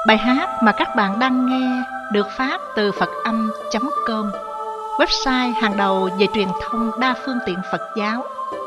Bài hát mà các bạn đang nghe được phát từ Phật-âm.com, website hàng đầu về truyền thông đa phương tiện Phật giáo.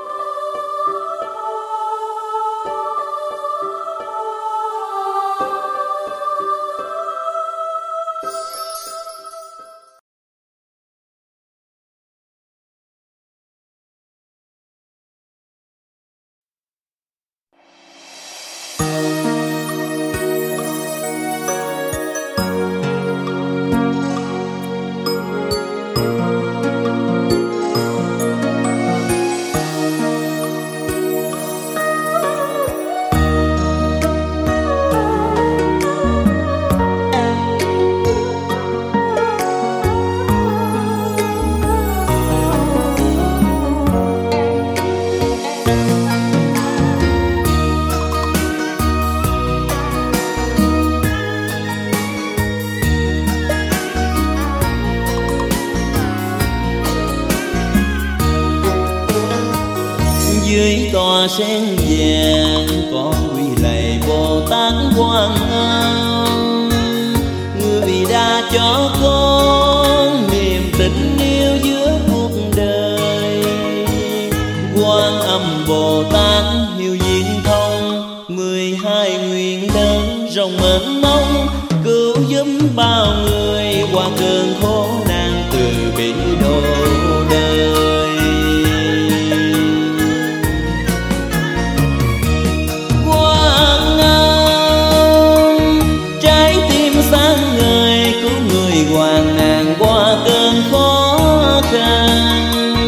Dưới tòa sen vàng con quy lạy Bồ Tát Quan Âm, người đã cho con niềm tình yêu giữa cuộc đời. Quan Âm Bồ Tát hiếu diện thông, 12 nguyện lớn rộng mênh mông, cứu giúp bao người qua cơn khổ nạn từ bi độ đời. Hoàn nạn qua cơn khó khăn,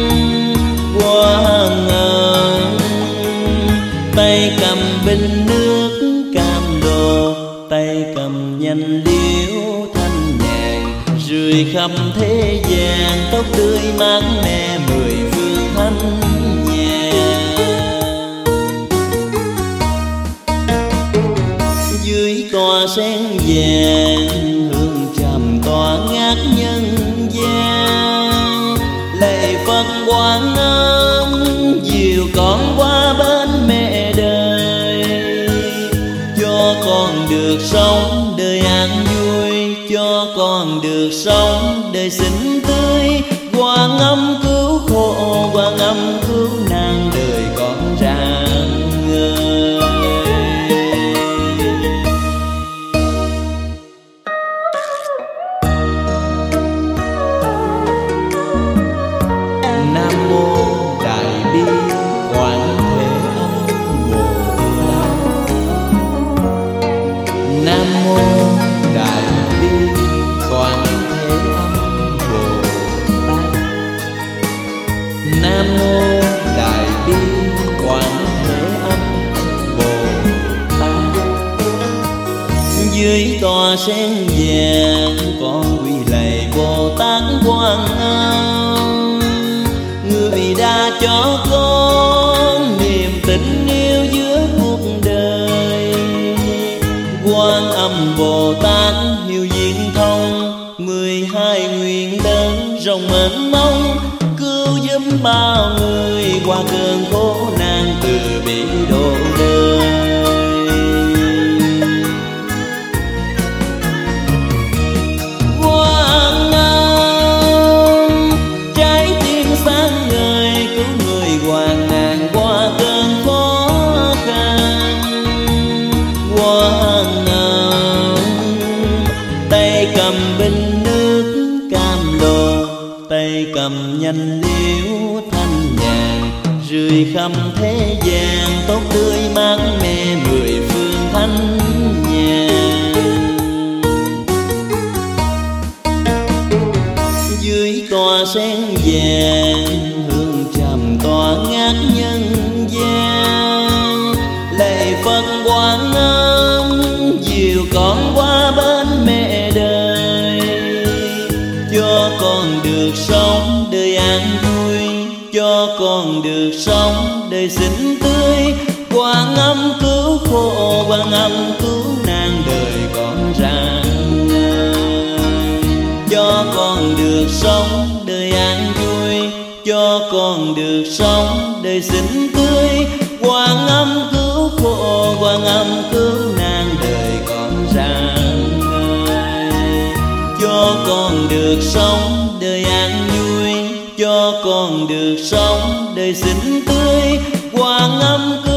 Quan Âm tay cầm bình nước cam đồ, tay cầm nhành liễu thanh nhàn, rượi khắp thế gian tóc tươi mát mẻ 10 phương thanh nhàn. Dưới tòa sen vàng tỏa ngát nhân gian, lạy Phật Quan Âm dìu con qua bên mẹ đời, cho con được sống đời an vui, cho con được sống đời xinh tươi. Quan Âm cứu khổ, Quan Âm cứu nạn đời con rạng ngời. Dưới tòa sen vàng con quy lạy Bồ Tát Quan Âm, người đã cho con niềm tình yêu giữa cuộc đời. Quan Âm Bồ Tát hiếu diện thông, 12 nguyện lớn rộng mênh mông, cứu giúp bao người qua cơn khổ nạn từ bi độ đời. Cầm nhành liễu thanh nhàn, rượi khắp thế gian tóc tươi mát mẻ 10 phương thanh nhàn. Dưới tòa sen vàng hương trầm tỏa ngát nhân gian, lạy Phật Quan Âm dìu con qua bên mẹ đời, cho con được sống đời an vui, cho con được sống đời xinh tươi. Quan Âm cứu khổ, Quan Âm cứu nạn đời con rạng ngời, cho con được sống đời an vui, cho con được sống đời xinh tươi. Quan Âm cứu khổ, Quan Âm cứu nạn đời con rạng cho con được sống đời xinh tươi. Quan Âm